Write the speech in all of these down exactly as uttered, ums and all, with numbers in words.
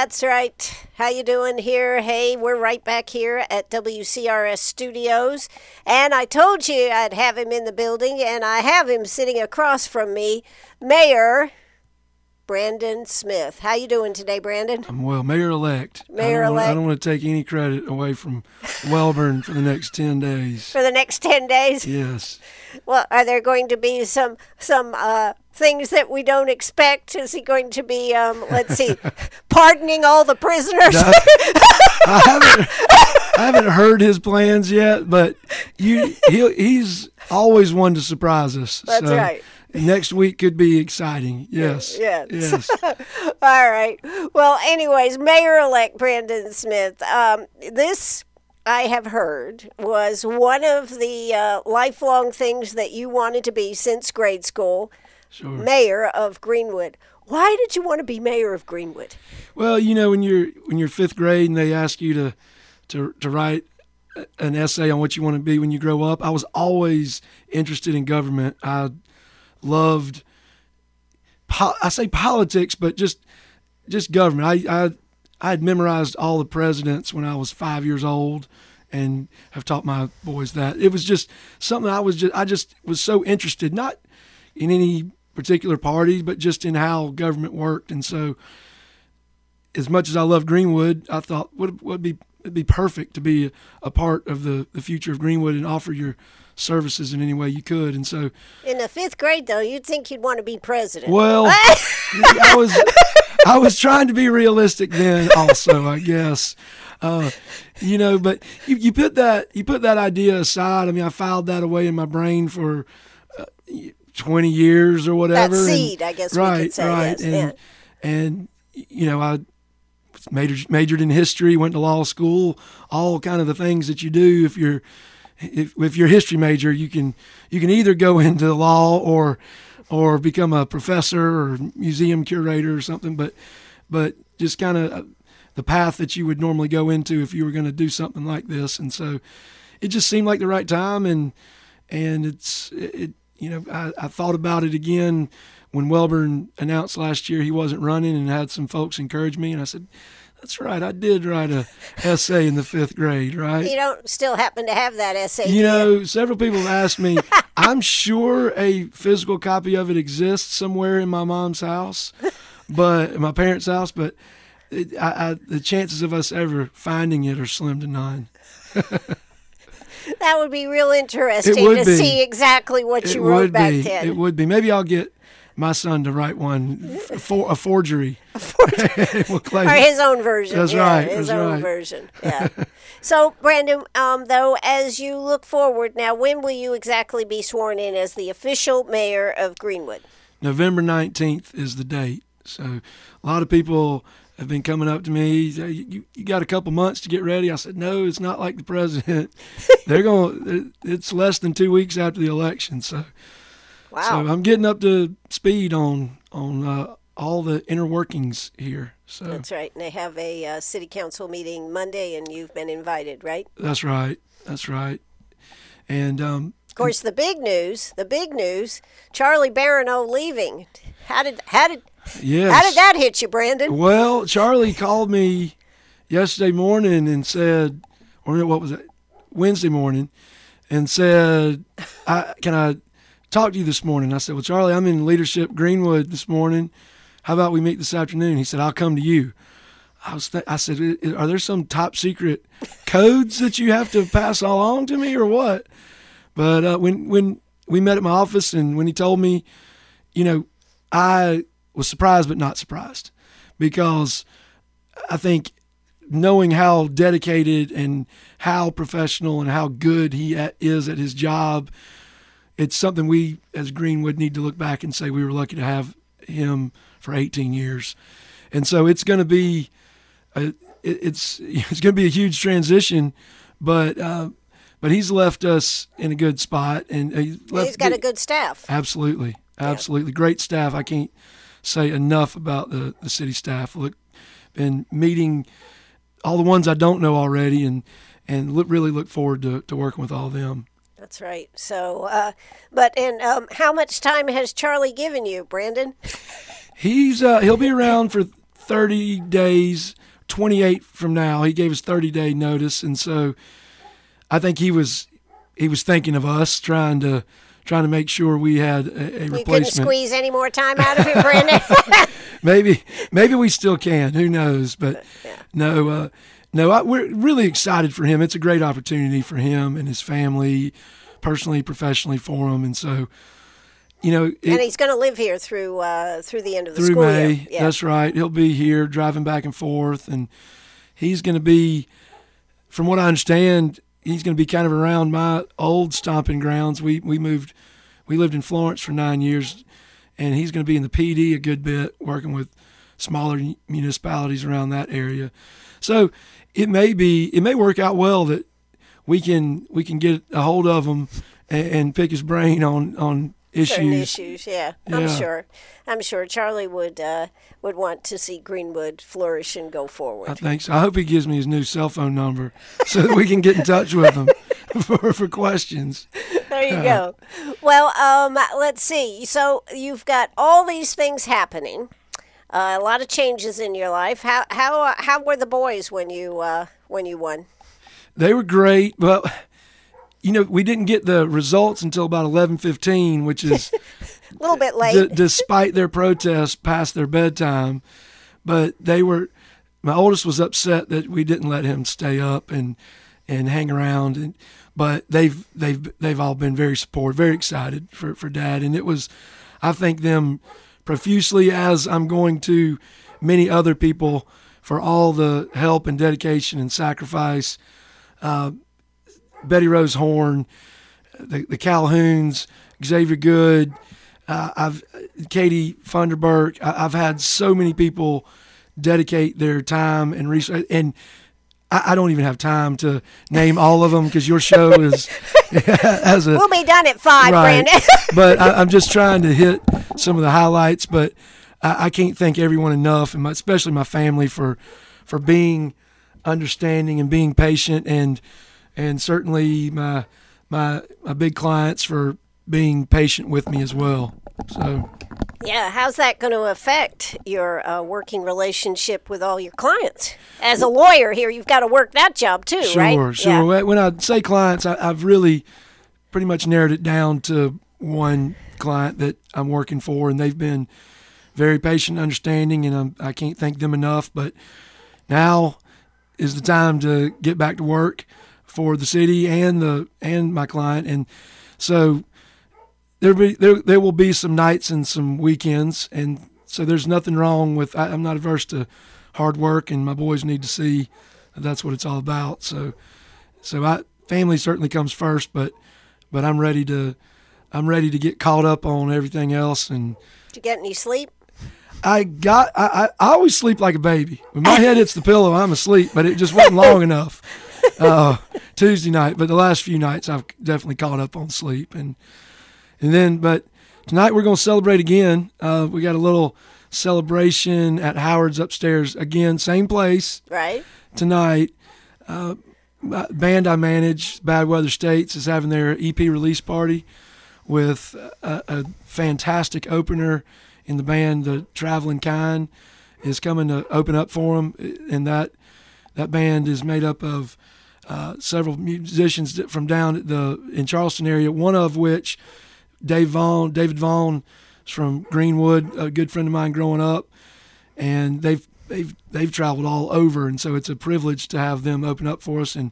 That's right. How you doing here? Hey, we're right back here at W C R S Studios. And I told you I'd have him in the building, and I have him sitting across from me, Mayor Brandon Smith. How you doing today, Brandon? I'm well, Mayor-elect. Mayor-elect. I don't want to take any credit away from Welborn for the next ten days. For the next ten days? Yes. Well, are there going to be some some uh, things that we don't expect? Is he going to be, um, let's see, pardoning all the prisoners? No, I haven't, I haven't heard his plans yet, but you, he, he's always one to surprise us. That's so right. Next week could be exciting. Yes. Yes. Yes. All right. Well, anyways, Mayor-elect Brandon Smith, um, this, I have heard, was one of the uh, lifelong things that you wanted to be since grade school, Sure. mayor of Greenwood. Why did you want to be mayor of Greenwood? Well, you know, when you're when you're fifth grade and they ask you to to to write an essay on what you want to be when you grow up, I was always interested in government. I loved, po- I say politics, but just just government. I, I I had memorized all the presidents when I was five years old, and have taught my boys that. It was just something I was just I just was so interested, not in any particular party, but just in how government worked. And so, as much as I love Greenwood, I thought would would be it'd be perfect to be a, a part of the, the future of Greenwood and offer your services in any way you could. And so, In the fifth grade, though, you'd think you'd want to be president. well, I was I was trying to be realistic then, also, I guess. Uh, you know, but you, you put that you put that idea aside. I mean, I filed that away in my brain for uh, twenty years or whatever. That and- seed, I guess right, we could say. right, Yes. and yeah. and you know, I majored majored in history, went to law school, all kind of the things that you do if you're if if you're a history major, you can you can either go into law or or become a professor or museum curator or something, but but just kind of the path that you would normally go into if you were going to do something like this. And so it just seemed like the right time, and and it's it you know I, I thought about it again when Welborn announced last year he wasn't running, and had some folks encourage me, and I said, that's right, I did write a essay in the fifth grade, right? You don't still happen to have that essay, You do know, several people have asked me, I'm sure a physical copy of it exists somewhere in my mom's house, but in my parents' house, but it, I, I, the chances of us ever finding it are slim to none. That would be real interesting would to be. see exactly what It you wrote would back be. then. It would be. Maybe I'll get my son to write one, for a forgery. We'll claim Or it. his own version. That's yeah, right, His that's own right. version. Yeah. So, Brandon, um, though, as you look forward now, when will you exactly be sworn in as the official mayor of Greenwood? November nineteenth is the date. So a lot of people have been coming up to me, say, you, you got a couple months to get ready. I said, no, it's not like the president. They're going, it's less than two weeks after the election. So, Wow. so I'm getting up to speed on, on uh, all the inner workings here. So That's right. And they have a uh, city council meeting Monday, and you've been invited, right? that's right. That's right. And, um, Of course, the big news, the big news, Charlie Baranow leaving. How did, how did, yes. how did that hit you, Brandon? Well, Charlie called me yesterday morning and said, or what was it, Wednesday morning, and said, I, can I talk to you this morning? I said, well, Charlie, I'm in Leadership Greenwood this morning. How about we meet this afternoon? He said, I'll come to you. I was, th- I said, are there some top secret codes that you have to pass along to me or what? But uh, when, when we met at my office and when he told me, you know, I was surprised but not surprised, because I think knowing how dedicated and how professional and how good he at, is at his job, it's something we as Greenwood need to look back and say we were lucky to have him for eighteen years. And so it's going to be a, it, it's it's going to be a huge transition, but uh, but he's left us in a good spot, and he left, He's got a good staff. Absolutely. Absolutely. Great staff. I can't say enough about the, the city staff. Look, been meeting all the ones I don't know already, and, and look, really look forward to, to working with all of them. That's right. So, uh, but, and um, how much time has Charlie given you, Brandon? He's uh, he'll be around for thirty days, twenty-eight from now. He gave us thirty day notice, and so I think he was he was thinking of us, trying to trying to make sure we had a, a you replacement. Couldn't squeeze any more time out of him, Brandon. maybe maybe we still can. Who knows? But yeah. no, uh, no. I, we're really excited for him. It's a great opportunity for him and his family, personally, professionally, for him, and so. You know, it, and he's going to live here through uh, through the end of the through school May. year. Yeah. That's right. He'll be here driving back and forth, and he's going to be, from what I understand, he's going to be kind of around my old stomping grounds. We we moved, we lived in Florence for nine years, and he's going to be in the P D a good bit, working with smaller municipalities around that area. So it may be, it may work out well that we can we can get a hold of him and, and pick his brain on on. Certain issues. issues, yeah. yeah. I'm sure. I'm sure Charlie would uh, would want to see Greenwood flourish and go forward. I think so. I hope he gives me his new cell phone number so that we can get in touch with him for, for questions. There you uh, go. Well, um, let's see. So you've got all these things happening, uh, a lot of changes in your life. How how uh, how were the boys when you uh, when you won? They were great, but. You know, we didn't get the results until about eleven fifteen, which is a little bit late. D- despite their protests past their bedtime. But they were, my oldest was upset that we didn't let him stay up and and hang around. And but they've they've they've all been very supportive, very excited for, for Dad. And it was, I thank them profusely, as I'm going to many other people, for all the help and dedication and sacrifice. Uh, Betty Rose Horn, the, the Calhouns, Xavier Good, uh, I've Katie Funderburk. I, I've had so many people dedicate their time and research, and I, I don't even have time to name all of them because your show is as a. We'll be done at five, right, Brandon. But I, I'm just trying to hit some of the highlights. But I, I can't thank everyone enough, and my, especially my family for for being understanding and being patient, and. And certainly my, my my big clients for being patient with me as well. So, yeah, how's that going to affect your uh, working relationship with all your clients? As a lawyer here, you've got to work that job too, sure, right? Sure, sure. Yeah. When I say clients, I, I've really pretty much narrowed it down to one client that I'm working for, and they've been very patient, understanding, and I'm, I can't thank them enough. But now is the time to get back to work for the city and the and my client, and so there be there there will be some nights and some weekends, and so there's nothing wrong with. I, I'm not averse to hard work, and my boys need to see that that's what it's all about. So, so I family certainly comes first, but but I'm ready to I'm ready to get caught up on everything else. And did you get any sleep? I got I I, I always sleep like a baby. When my head hits the pillow, I'm asleep, but it just wasn't long enough. Uh, Tuesday night, but the last few nights I've definitely caught up on sleep, and and then but tonight we're going to celebrate again. Uh, we got a little celebration at Howard's upstairs again, same place. Right. Tonight, uh, band I manage, Bad Weather States, is having their E P release party with a, a fantastic opener in the band. The Traveling Kind is coming to open up for them, and that that band is made up of Uh, several musicians from down at the in Charleston area, one of which Dave Vaughn, David Vaughn is from Greenwood, a good friend of mine growing up, and they've they've they've traveled all over, and so it's a privilege to have them open up for us, and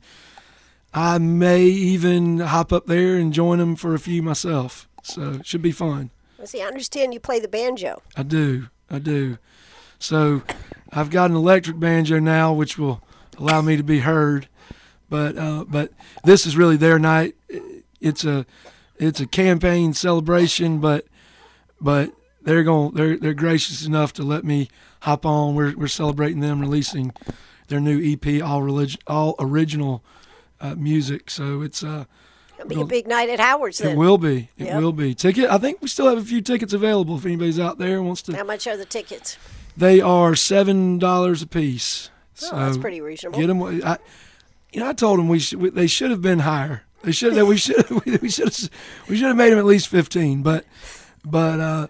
I may even hop up there and join them for a few myself, so it should be fun. Well, see, I understand you play the banjo. I do, I do. So I've got an electric banjo now, which will allow me to be heard. But uh, but this is really their night. It's a it's a campaign celebration, but but they're going they're they're gracious enough to let me hop on. We're we're celebrating them releasing their new E P, all religion, all original uh, music. So it's uh, it'll be a big night at Howard's. Then It will be. It yep. will be. Ticket. I think we still have a few tickets available if anybody's out there and wants to. How much are the tickets? They are seven dollars a piece. Oh, so that's pretty reasonable. Get them. I, You know, I told them we should. We, they should have been higher. They should. That we should. We should. We should have made them at least fifteen. But, but uh,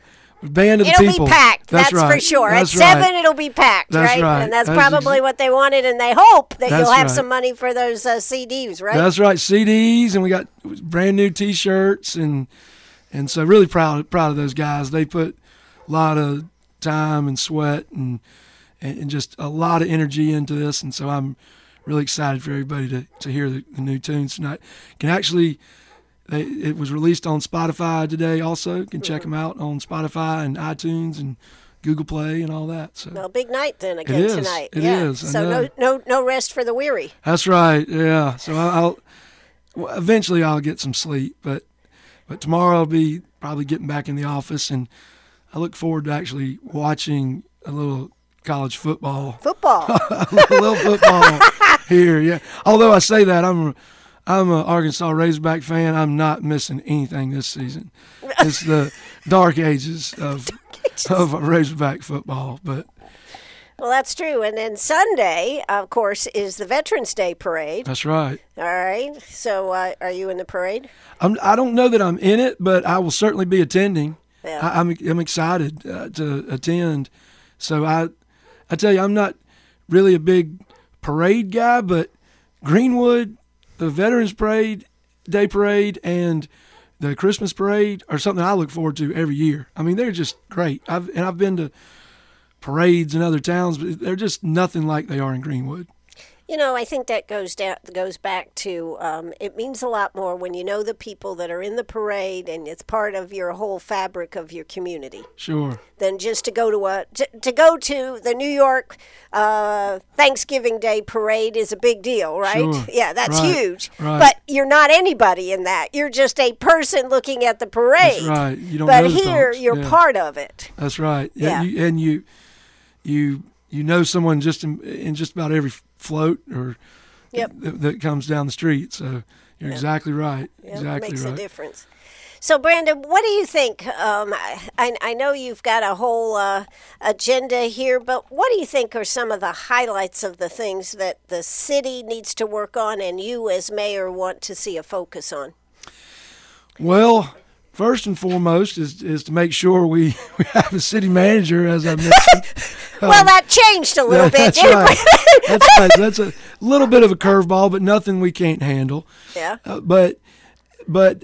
band of the it'll people. be packed. That's, That's right. for sure. That's At right. seven, it'll be packed, That's right? right. And that's, That's probably ex- what they wanted, and they hope that That's you'll have right. some money for those uh, C Ds, right? That's right. C Ds, and we got brand new T-shirts, and and so really proud proud of those guys. They put a lot of time and sweat and and just a lot of energy into this, and so I'm really excited for everybody to, to hear the, the new tunes tonight. Can actually, they, it was released on Spotify today. Also, you can check them out on Spotify and iTunes and Google Play and all that. So Well, big night then again is. tonight. It yeah. is. I So know. no, no, no rest for the weary. that's right. Yeah. So I'll, I'll well, eventually I'll get some sleep, but but tomorrow I'll be probably getting back in the office, and I look forward to actually watching a little college football. Football. a little football here, yeah. Although I say that, I'm a, I'm an Arkansas Razorback fan. I'm not missing anything this season. It's the dark ages of of Razorback football, but Well, that's true. And then Sunday, of course, is the Veterans Day Parade. that's right. All right. So uh, are you in the parade? I'm, I don't know that I'm in it, but I will certainly be attending. Yeah. I, I'm I'm excited uh, to attend. So I I tell you, I'm not really a big parade guy, but Greenwood, the Veterans Parade, Day Parade, and the Christmas Parade are something I look forward to every year. I mean, they're just great. I've and I've been to parades in other towns, but they're just nothing like they are in Greenwood. You know, I think that goes down goes back to um, it means a lot more when you know the people that are in the parade and it's part of your whole fabric of your community Sure. than just to go to a to, to go to the New York uh, Thanksgiving Day Parade is a big deal, right? Sure. Yeah, that's Right. huge. Right. But you're not anybody in that. You're just a person looking at the parade. That's right. You don't But know the here, folks. you're Yeah. part of it. That's right. Yeah. You, and you, you, you know someone just in, in just about every float or Yep. that, that comes down the street. So you're exactly right. Yeah, exactly makes right. a difference. So, Brandon, what do you think? Um, I, I know you've got a whole uh, agenda here, but what do you think are some of the highlights of the things that the city needs to work on and you as mayor want to see a focus on? Well, first and foremost is is to make sure we, we have a city manager, as I mentioned. Well, that changed a little bit, That's didn't right. it? That's right. That's a little bit of a curveball, but nothing we can't handle. Yeah. Uh, but but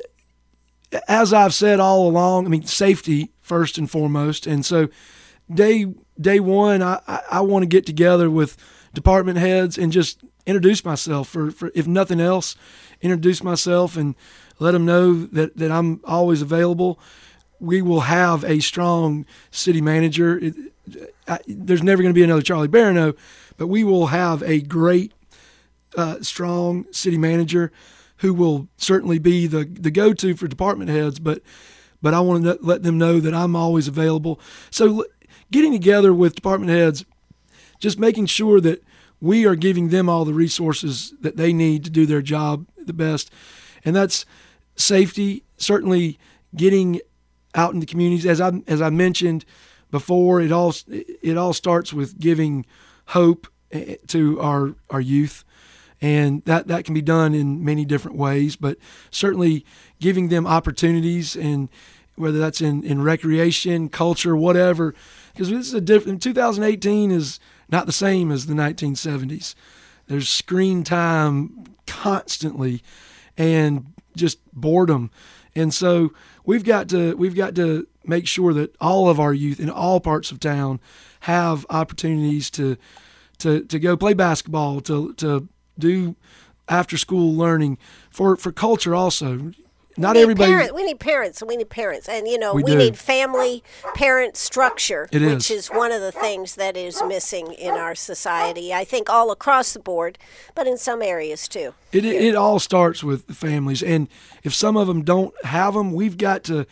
as I've said all along, I mean safety first and foremost, and so day day one, I, I, I want to get together with department heads and just introduce myself for, for if nothing else, introduce myself and let them know that, that I'm always available. We will have a strong city manager. It, I, there's never going to be another Charlie Barano, but we will have a great, uh, strong city manager who will certainly be the, the go-to for department heads, but but I want to let them know that I'm always available. So getting together with department heads, just making sure that we are giving them all the resources that they need to do their job the best. And that's safety, certainly getting out in the communities. As I as I mentioned before, it all it all starts with giving hope to our our youth. And that, that can be done in many different ways, but certainly giving them opportunities, and whether that's in, in recreation, culture, whatever, because this is a different. two thousand eighteen is not the same as the nineteen seventies. There's screen time constantly, and just boredom, and so we've got to we've got to make sure that all of our youth in all parts of town have opportunities to to to go play basketball, to to do after school learning for, for culture also. Not we need everybody. Parent, we need parents, and we need parents, and you know We we, do. need family parent structure, It which is. is one of the things that is missing in our society. I think all across the board, but in some areas too. It it all starts with the families, and if some of them don't have them, we've got to.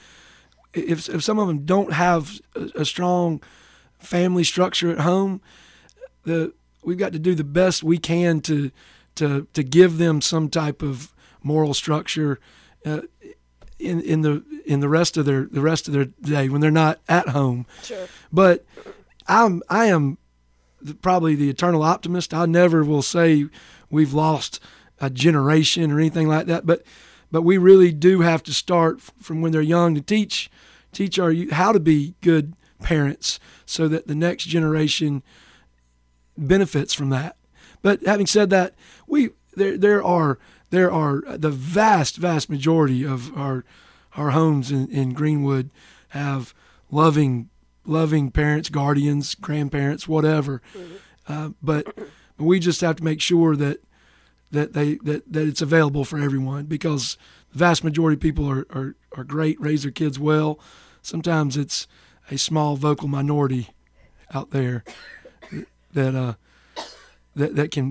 If if some of them don't have a, a strong family structure at home, the we've got to do the best we can to to to give them some type of moral structure uh, in in the in the rest of their the rest of their day when they're not at home. Sure. But I'm I am the, probably the eternal optimist. I never will say we've lost a generation or anything like that. But but we really do have to start from when they're young to teach teach our youth how to be good parents so that the next generation benefits from that. But having said that, we there there are there are the vast vast majority of our our homes in, in Greenwood have loving loving parents, guardians, grandparents, whatever. Mm-hmm. Uh, but we just have to make sure that that they that, that it's available for everyone, because the vast majority of people are, are, are great, raise their kids well. Sometimes it's a small vocal minority out there that uh that that can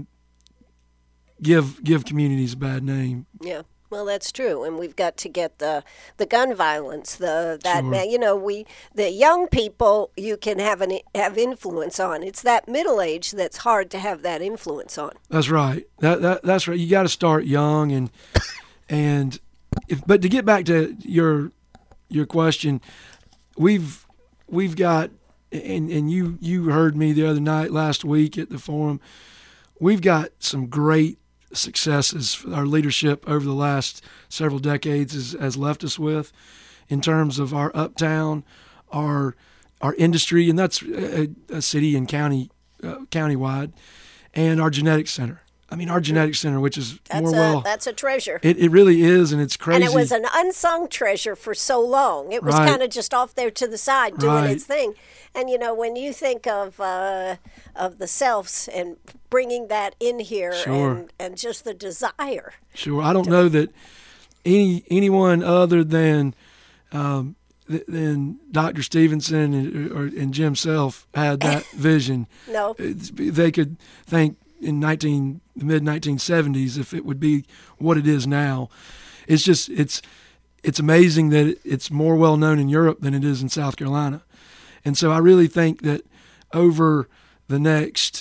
give give communities a bad name. Yeah. Well, that's true, and we've got to get the the gun violence, the that Sure. you know we the young people you can have an have influence on. It's that middle age that's hard to have that influence on. That's right. That, that that's right. You got to start young, and and if, but to get back to your your question, we've we've got and and you you heard me the other night last week at the forum. We've got some great successes our leadership over the last several decades has, has left us with in terms of our uptown, our our industry, and that's a, a city and county uh, countywide, and our genetics center. I mean, our genetics center, which is That's more a well, that's a treasure. it, it really is, and it's crazy. And it was an unsung treasure for so long. It was Right. kind of just off there to the side doing Right. its thing. And, you know, when you think of uh, of the selves and bringing that in here Sure. and, and just the desire. Sure, I don't know that any anyone other than um, th- than Doctor Stevenson and, or, and Jim Self had that vision. No. It's- They could think in nineteen the mid nineteen seventies if it would be what it is now. It's just it's it's amazing that it- it's more well known in Europe than it is in South Carolina, and so I really think that over the next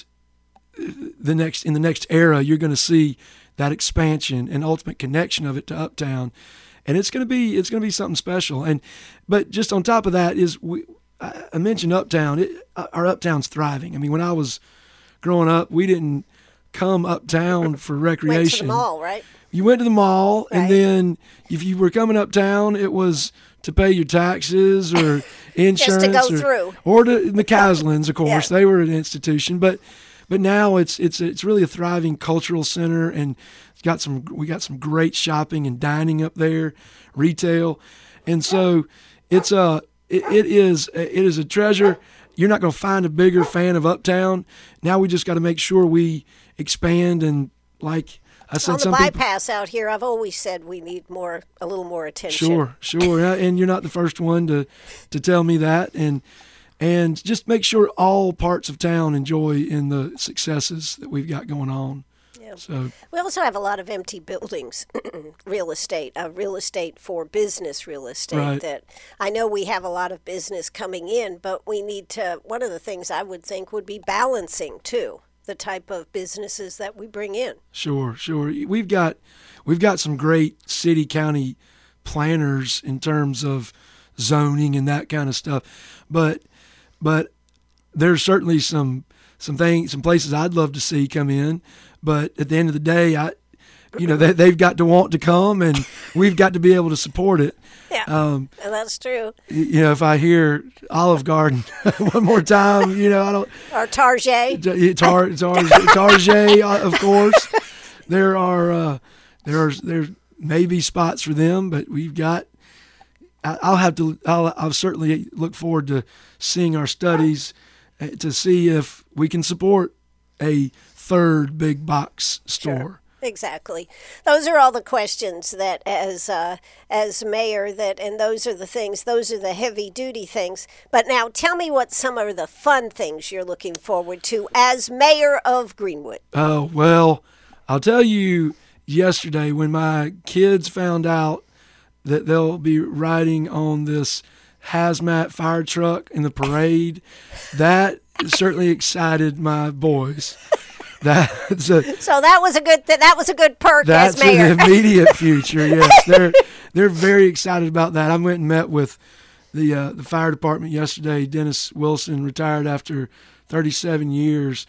the next in the next era, you're going to see that expansion and ultimate connection of it to Uptown, and it's going to be it's going to be something special. And but just on top of that is we I I mentioned Uptown. It, our Uptown's thriving. I mean, when I was growing up, we didn't come uptown for Went to recreation. the mall, right? You went to the mall, Right. and then if you were coming uptown, it was to pay your taxes or insurance, go or, through. or to McCaslins, of course. Yeah. They were an institution, but but now it's it's it's really a thriving cultural center, and it's got some we got some great shopping and dining up there, retail, and so it's a it, it is it is a treasure. You're not going to find a bigger fan of Uptown. Now we just got to make sure we expand, and like I said, On the some people. bypass out here, I've always said we need more, a little more attention. Sure, sure, yeah, and you're not the first one to, to tell me that, and and just make sure all parts of town enjoy in the successes that we've got going on. Yeah. So We also have a lot of empty buildings, real estate, uh, real estate for business real estate. Right. That I know we have a lot of business coming in, but we need to. One of the things I would think would be balancing too the type of businesses that we bring in. sure, sure, we've got we've got some great city county planners in terms of zoning and that kind of stuff, but but there's certainly some some things some places I'd love to see come in. But at the end of the day, I, you know, they, they've got to want to come, and we've got to be able to support it. Yeah, Um, and that's true. you know, if I hear Olive Garden one more time, you know, I don't. Or Target. Tar, tar, Target, uh, of course. There are uh, there are there may be spots for them, but we've got. I, I'll have to. I'll, I'll certainly look forward to seeing our studies uh, to see if we can support a third big box store. Sure. Exactly. Those are all the questions that, as uh, as mayor, that and those are the things. Those are the heavy duty things. But now, tell me what some of the fun things you're looking forward to as mayor of Greenwood. Oh, well, I'll tell you, yesterday when my kids found out that they'll be riding on this hazmat fire truck in the parade, that certainly excited my boys. That's a, So that was a good. Th- that was a good perk that's as mayor. an immediate future. Yes, they're they're very excited about that. I went and met with the uh, the fire department yesterday. Dennis Wilson retired after thirty-seven years,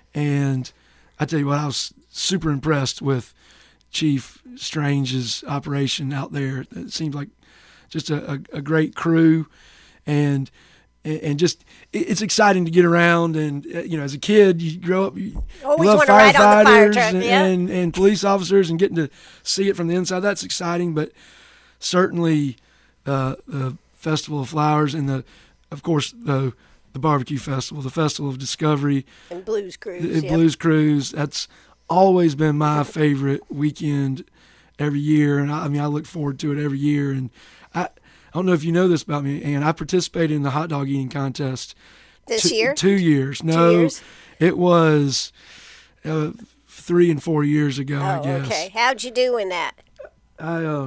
and I tell you what, I was super impressed with Chief Strange's operation out there. It seems like just a, a, a great crew, and and just it's exciting to get around. And you know, as a kid, you grow up, you, Always you love want to ride on the fire firefighters truck, and, yeah. and and police officers, and getting to see it from the inside. That's exciting, but certainly uh, the Festival of Flowers and the, of course, the the barbecue festival, the Festival of Discovery, and Blues Cruise, the yep. Blues Cruise. That's always been my favorite weekend every year, and I, I mean I look forward to it every year. And I, I don't know if you know this about me, and I participated in the hot dog eating contest this two, year. Two years, no, two years? It was uh, three and four years ago. Oh, I guess. okay. How'd you do in that? I, uh,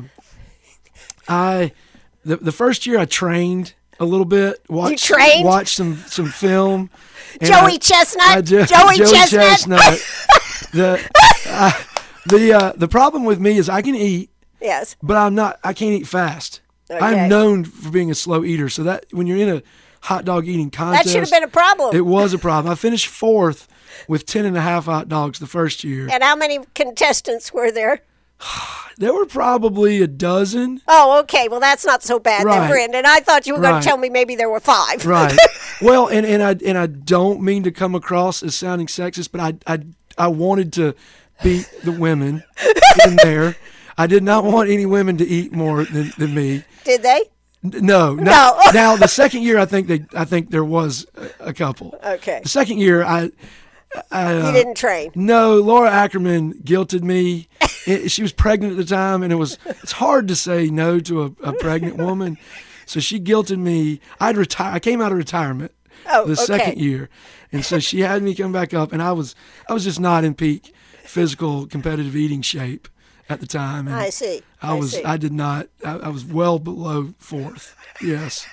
I, the the first year I trained a little bit. Watched, You trained? Watched some some film. and Joey I- Chestnut. I ju- Joey, Joey Chestnut. Chestnut. the uh, the uh, the problem with me is I can eat, Yes. but I'm not. I can't eat fast. Okay. I'm known for being a slow eater. So that when you're in a hot dog eating That contest, should have been a problem. it was a problem. I finished fourth with ten and a half hot dogs the first year. And how many contestants were there? There were probably a dozen. Oh, okay. Well, that's not so bad Right. then, Brandon. I thought you were going Right. to tell me maybe there were five. Right. Well, and, and I and I don't mean to come across as sounding sexist, but I I I wanted to beat the women in there. I did not want any women to eat more than, than me. Did they? N- No, No. Now, now the second year, I think they I think there was a, a couple. Okay. The second year, I. I uh, You didn't train. No, Laura Ackerman guilted me. It, she was pregnant at the time, and it was it's hard to say no to a, a pregnant woman. So she guilted me. I'd retire. I came out of retirement Oh, the okay. second year, and so she had me come back up, and I was I was just not in peak physical competitive eating shape at the time. And I see. I was see. I did not. I, I was well below fourth. Yes.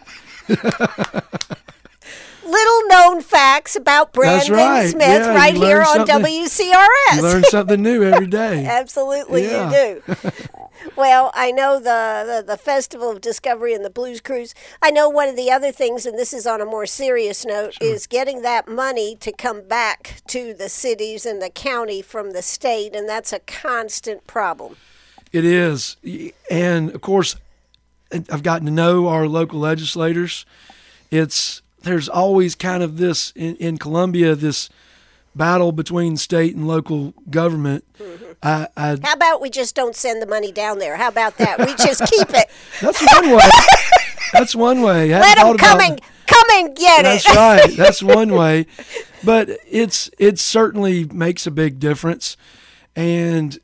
Little known facts about That's Brandon right. Smith Yeah, you right here learn on something- W C R S. You learn something new every day. Absolutely, Yeah. you do. Well, I know the, the, the Festival of Discovery and the Blues Cruise. I know one of the other things, and this is on a more serious note, is getting that money to come back to the cities and the county from the state, and that's a constant problem. It is. And of course, I've gotten to know our local legislators. It's there's always kind of this in, in Columbia, this battle between state and local government. Mm-hmm. I, I, How about we just don't send the money down there? How about that? We just keep it. that's one way. That's one way. I Let hadn't them thought come about- and, come and get That's it. right. That's one way. But it's it certainly makes a big difference, and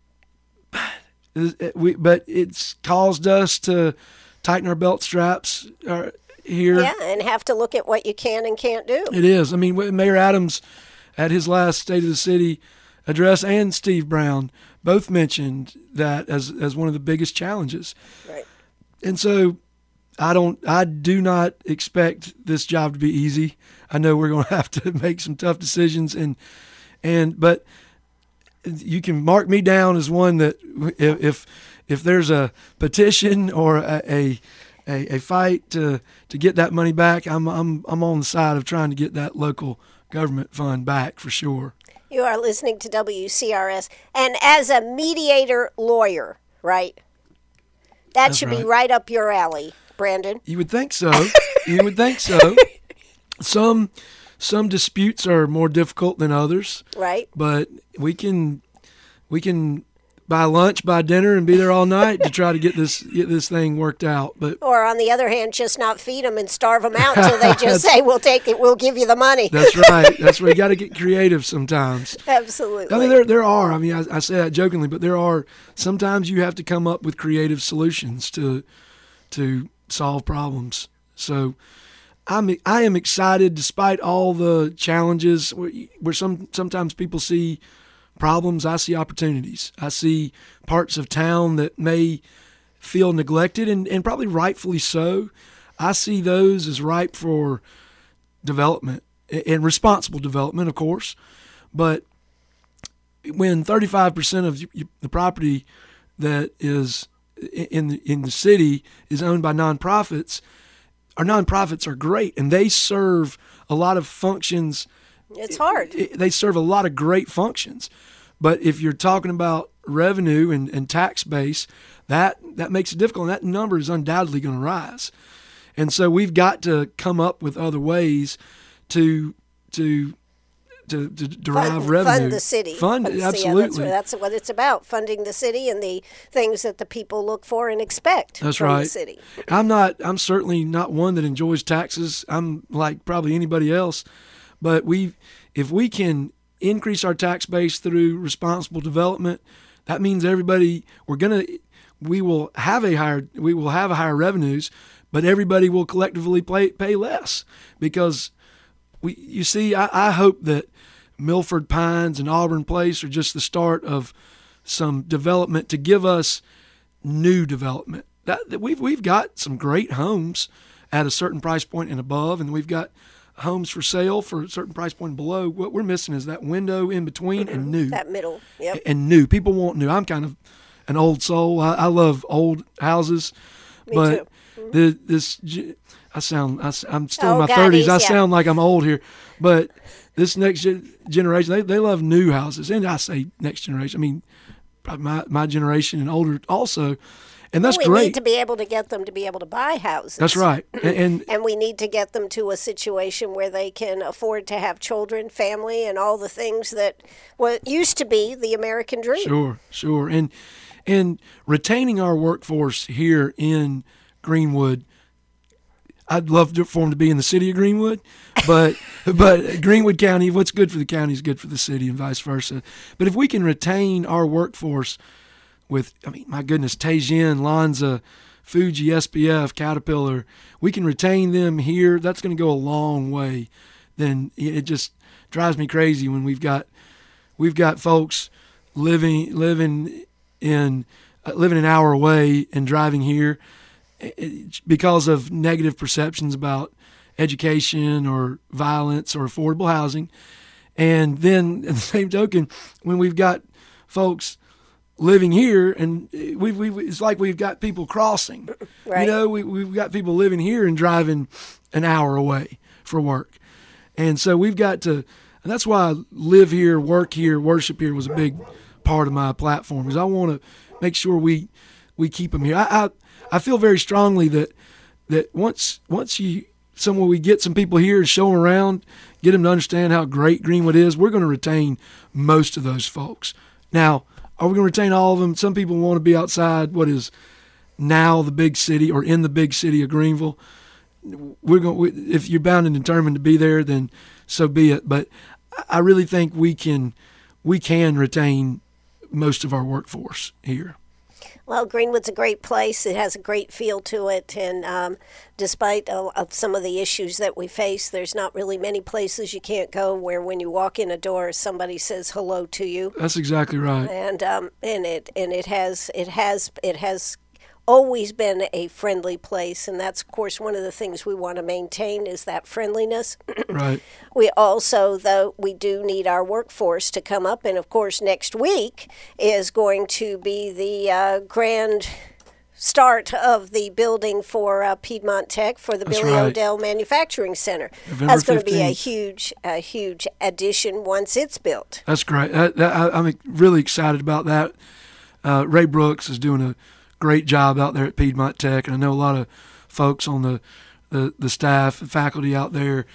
we but it's caused us to tighten our belt straps uh, here. Yeah, and have to look at what you can and can't do. It is. I mean, Mayor Adams at his last State of the City address and Steve Brown both mentioned that as as one of the biggest challenges. Right. And so I don't I do not expect this job to be easy. I know we're going to have to make some tough decisions and and but you can mark me down as one that if if, if there's a petition or a, a a a fight to to get that money back, I'm I'm I'm on the side of trying to get that local government fund back for sure. You are listening to W C R S. And as a mediator lawyer, right? That That's should be right. right up your alley, Brandon. You would think so. You would think so. Some some disputes are more difficult than others, Right? but we can we can buy lunch, buy dinner, and be there all night to try to get this get this thing worked out. But Or on the other hand, just not feed them and starve them out until they just say, we'll take it, we'll give you the money. that's right. That's where you got to get creative sometimes. Absolutely. I mean, there there are. I mean, I, I say that jokingly, but there are. Sometimes you have to come up with creative solutions to to solve problems. So, I'm I am excited despite all the challenges. Where, where some sometimes people see problems, I see opportunities. I see parts of town that may feel neglected, and, and probably rightfully so. I see those as ripe for development and responsible development, of course. But when thirty-five percent of the property that is in the, in the city is owned by nonprofits, our nonprofits are great, and they serve a lot of functions. It's hard. They serve a lot of great functions. But if you're talking about revenue and, and tax base, that that makes it difficult, and that number is undoubtedly going to rise. And so we've got to come up with other ways to to to, to derive fund, revenue. Fund the city. Fund, Fund, absolutely. Yeah, that's, that's what it's about, funding the city and the things that the people look for and expect that's from right. the city. I'm not. I'm certainly not one that enjoys taxes. I'm like probably anybody else. But we, if we can increase our tax base through responsible development, that means everybody, we're gonna, we will have a higher, we will have a higher revenues, but everybody will collectively pay, pay less because we. You see, I, I hope that Milford Pines and Auburn Place are just the start of some development to give us new development. That, that we've we've got some great homes at a certain price point and above, and we've got homes for sale for a certain price point and below. What we're missing is that window in between and new. That middle, yep. And new. People want new. I'm kind of an old soul. I, I love old houses, Me but too. Mm-hmm. the this I sound I, I'm still Oh, in my God, thirties. I yeah. sound like I'm old here, but this next ge- generation they, they love new houses, and I say next generation. I mean, probably my my generation and older also. And that's we great. need to be able to get them to be able to buy houses. That's right. And, and and we need to get them to a situation where they can afford to have children, family, and all the things that what used to be the American dream. Sure, sure. And and retaining our workforce here in Greenwood, I'd love for them to be in the city of Greenwood, but but Greenwood County, what's good for the county is good for the city and vice versa. But if we can retain our workforce with, I mean, my goodness, Teijin, Lanza, Fuji, S P F, Caterpillar, we can retain them here. That's going to go a long way. Then it just drives me crazy when we've got we've got folks living living in uh, living an hour away and driving here because of negative perceptions about education or violence or affordable housing. And then, at the same token, when we've got folks living here, and we we it's like we've got people crossing. Right. You know, we we've got people living here and driving an hour away for work, and so we've got to. And that's why live here, work here, worship here was a big part of my platform, because I want to make sure we we keep them here. I I, I feel very strongly that that once once you somewhere we get some people here and show them around, get them to understand how great Greenwood is, we're going to retain most of those folks. Now, are we going to retain all of them? Some people want to be outside what is now the big city or in the big city of Greenville. We're going. If you're bound and determined to be there, then so be it. But I really think we can we can retain most of our workforce here. Well, Greenwood's a great place. It has a great feel to it, and um, despite uh, of some of the issues that we face, there's not really many places you can't go where when you walk in a door, somebody says hello to you. That's exactly right. And um, and it and it has it has it has always been a friendly place, and that's of course one of the things we want to maintain is that friendliness. Right. We also, though, we do need our workforce to come up, and of course next week is going to be the uh, grand start of the building for uh, Piedmont Tech for the That's Billy right. Odell Manufacturing Center. November That's going to be a fifteenth. huge, a huge addition once it's built. That's great. That, that, I, I'm really excited about that. Uh, Ray Brooks is doing a great job out there at Piedmont Tech, and I know a lot of folks on the, the, the staff and faculty out there,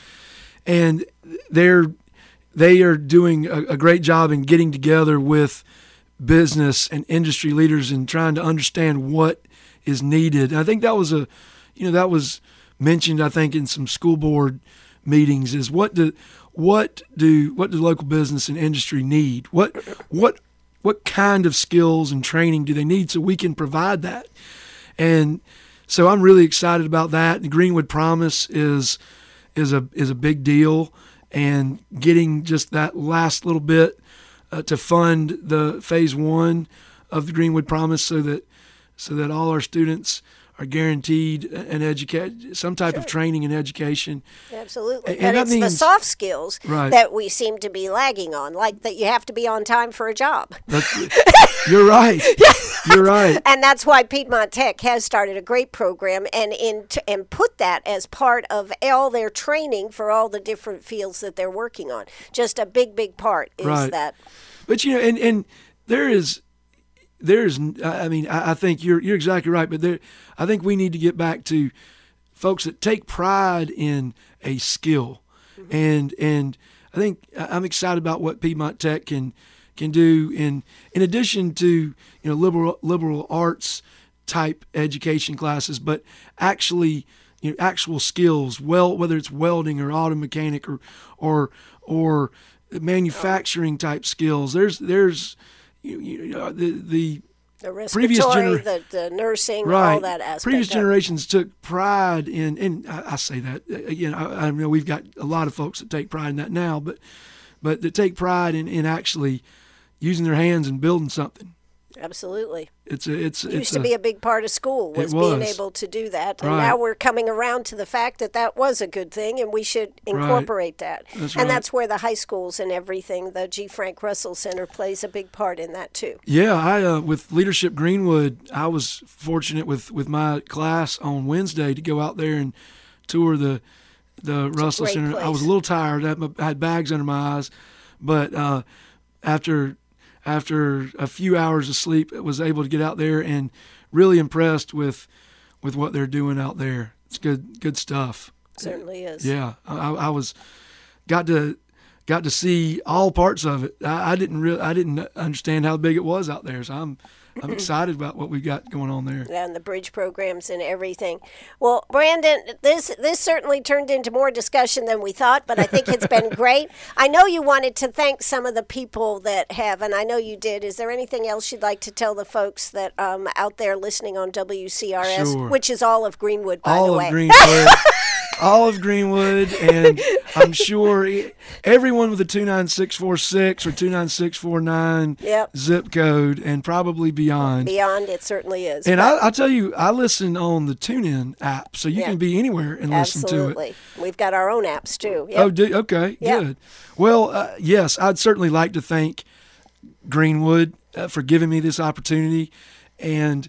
and they're they are doing a, a great job in getting together with business and industry leaders and trying to understand what is needed. And I think that was a, you know, that was mentioned I think in some school board meetings is what do what do what do local business and industry need? What what what kind of skills and training do they need so we can provide that? And so I'm really excited about that. The Greenwood Promise is is a is a big deal, and getting just that last little bit uh, to fund the phase one of the Greenwood Promise, so that so that all our students are guaranteed an educate some type Sure. of training and education. Absolutely. And But that it's the means- soft skills Right. that we seem to be lagging on, like that you have to be on time for a job. That's, you're right. You're right. And that's why Piedmont Tech has started a great program and in and put that as part of all their training for all the different fields that they're working on. Just a big, big part is Right. that. But you know, and and there is, there's, I mean, I, I think you're you're exactly right, but there, I think we need to get back to folks that take pride in a skill, mm-hmm. and and I think I'm excited about what Piedmont Tech can can do in in addition to you know liberal liberal arts type education classes, but actually you know actual skills, well whether it's welding or auto mechanic or or or manufacturing type skills. There's there's you, you know the the The previous respiratory, gener- the, the nursing, right. all that aspect. Previous of it. generations took pride in, and I, I say that again. I, I know we've got a lot of folks that take pride in that now, but but that take pride in, in actually using their hands and building something. Absolutely. It's a, it's It it's used to a, be a big part of school was, it was. being able to do that, and Right. now we're coming around to the fact that that was a good thing, and we should incorporate that. That's and right. that's where the high schools and everything, the G. Frank Russell Center plays a big part in that too. Yeah, I uh, with Leadership Greenwood, I was fortunate with, with my class on Wednesday to go out there and tour the the Russell great Center. I was place. a little tired. I had, my, I had bags under my eyes, but uh, after after a few hours of sleep, I was able to get out there and really impressed with with what they're doing out there. It's good good stuff. Certainly is. Yeah, I, I was got to got to see all parts of it. I, I didn't really I didn't understand how big it was out there, so I'm I'm excited about what we've got going on there. And the bridge programs and everything. Well, Brandon, this this certainly turned into more discussion than we thought, but I think it's been great. I know you wanted to thank some of the people that have, and I know you did. Is there anything else you'd like to tell the folks that um, out there listening on W C R S, Sure. which is all of Greenwood, by all the of way? Greenwood, all of Greenwood, and I'm sure e- everyone with a two nine six four six or two nine six four nine Yep. zip code, and probably beyond. Beyond, it certainly is. And But- I, I'll tell you, I listen on the TuneIn app, so you Yeah. can be anywhere and listen to it. Absolutely. We've got our own apps too. Yep. Oh, do, okay, Yeah. good. Well, uh, yes, I'd certainly like to thank Greenwood uh, for giving me this opportunity, and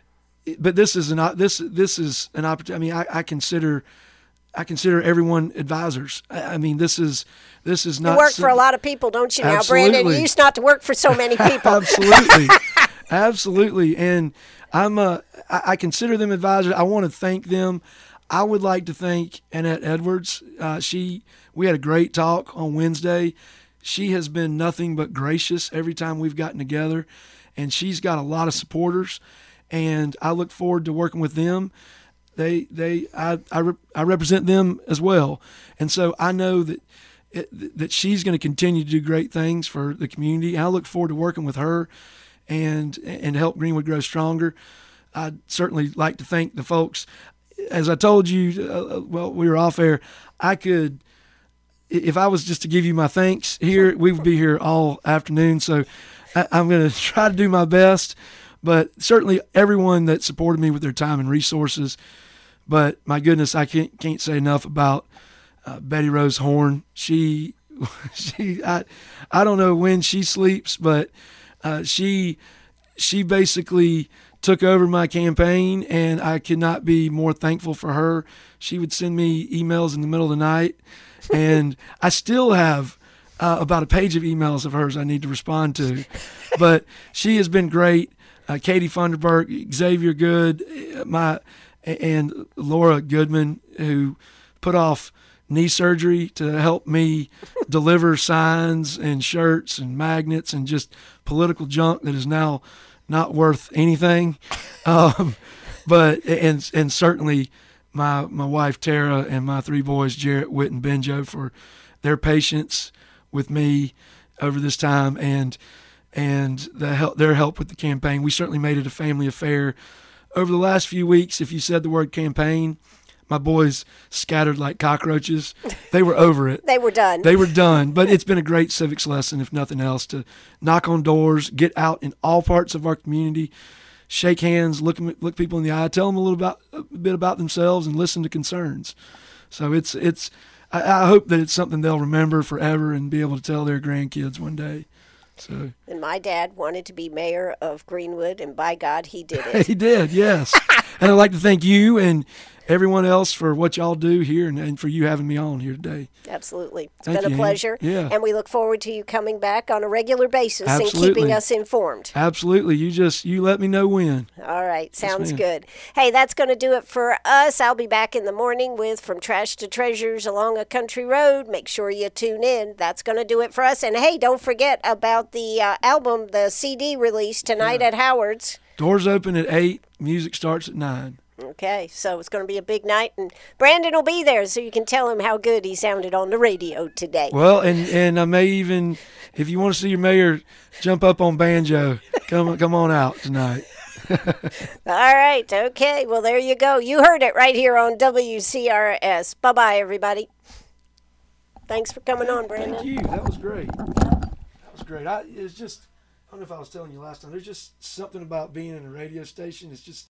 but this is an o- this this is an opportunity. I mean, I, I consider I consider everyone advisors. I, I mean, this is this is not You work some- for a lot of people, don't you now, Brandon? You Absolutely. used not to work for so many people. Absolutely, absolutely, and I'm uh, I, I consider them advisors. I want to thank them. I would like to thank Annette Edwards. Uh, she we had a great talk on Wednesday. She has been nothing but gracious every time we've gotten together, and she's got a lot of supporters, and I look forward to working with them. They they I I, rep, I represent them as well, and so I know that. It, that she's going to continue to do great things for the community. I look forward to working with her and and help Greenwood grow stronger. I'd certainly like to thank the folks. As I told you, uh, well, we were off air, I could, if I was just to give you my thanks here, we would be here all afternoon. So I, I'm going to try to do my best, but certainly everyone that supported me with their time and resources. But my goodness, I can't can't say enough about Uh, Betty Rose Horn. She, she, I, I don't know when she sleeps, but uh, she, she basically took over my campaign, and I could not be more thankful for her. She would send me emails in the middle of the night, and I still have uh, about a page of emails of hers I need to respond to. But she has been great. Uh, Katie Funderburk, Xavier Good, my, and Laura Goodman, who put off knee surgery to help me deliver signs and shirts and magnets and just political junk that is now not worth anything. Um, but and and certainly my my wife Tara and my three boys Jarrett, Whit, and Benjo for their patience with me over this time and and the help, their help with the campaign. We certainly made it a family affair. Over the last few weeks, if you said the word campaign, my boys scattered like cockroaches. They were over it. They were done. They were done. But it's been a great civics lesson, if nothing else, to knock on doors, get out in all parts of our community, shake hands, look look people in the eye, tell them a little about a bit about themselves, and listen to concerns. So it's it's. I, I hope that it's something they'll remember forever and be able to tell their grandkids one day. So And my dad wanted to be mayor of Greenwood, and by God, he did it. he did, yes. And I'd like to thank you and everyone else for what y'all do here, and, and for you having me on here today. Absolutely. It's Thank been a you, pleasure. yeah. And we look forward to you coming back on a regular basis Absolutely. and keeping us informed. Absolutely. You just, you let me know when. All right. Sounds ma'am. good. Hey, that's going to do it for us. I'll be back in the morning with From Trash to Treasures Along a Country Road. Make sure you tune in. That's going to do it for us. And hey, don't forget about the uh, album, the C D release tonight Yeah. at Howard's. Doors open at eight. Music starts at nine. Okay, so it's going to be a big night, and Brandon will be there, so you can tell him how good he sounded on the radio today. Well, and, and I may even, if you want to see your mayor jump up on banjo, come come on out tonight. All right, okay. Well, there you go. You heard it right here on W C R S. Bye-bye, everybody. Thanks for coming on, Brandon. Thank you. That was great. That was great. I, it's just, I don't know if I was telling you last time, there's just something about being in a radio station. It's just,